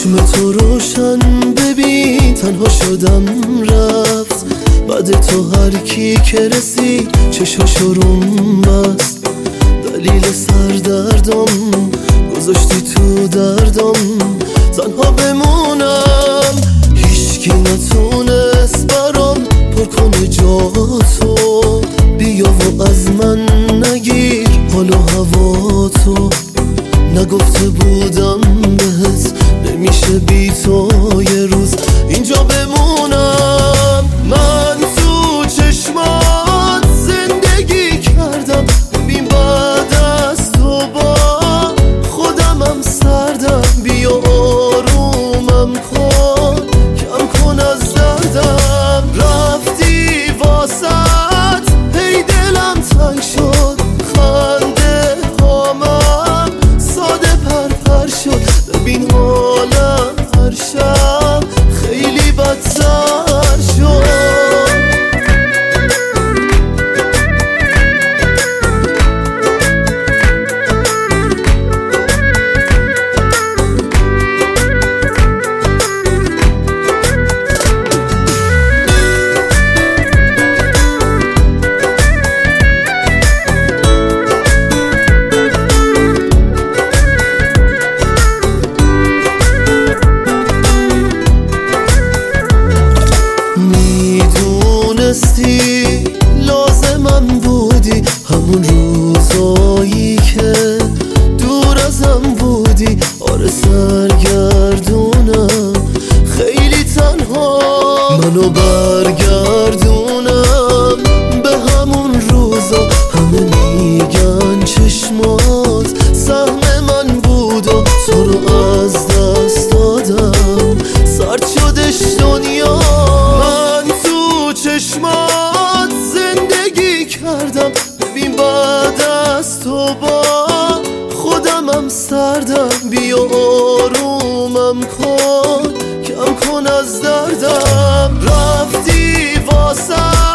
چشم تو روشن ببین، تنها شدم رفت بعد تو. هر کی که رسید چشاشو روم بست، دلیل سردردم گذاشتی تو دردم. تنها بمونم هیچکی نتونست برام پر کنه جاتو. بیا و از من نگیر حال و هوا تو، نگفته بودم بهت نمیشه بی تو یه روز اینجا بمونم. من تو چشمات زندگی کردم، ببین بعد از تو با خودمم سردم. بیا آرومم کن، کم کن از دردم. رفتی واسط هی دلم تنگ شد، خنده هامم ساده پرپر شد. ببین حالم هر شب خیلی بدتر شد. لازمم بودی همون روزایی که دور ازم بودی. آره سرگردونم خیلی تنها، منو برگردونم به همون روزا. همه میگن چشمات سهم من بود و تو رو از دست دادم. سرد شدش دنیا، چشمات زندگی کردم. ببین بعد از تو با خودمم سردم. بیا آرومم کن، کم کن از دردم. رفتی واسه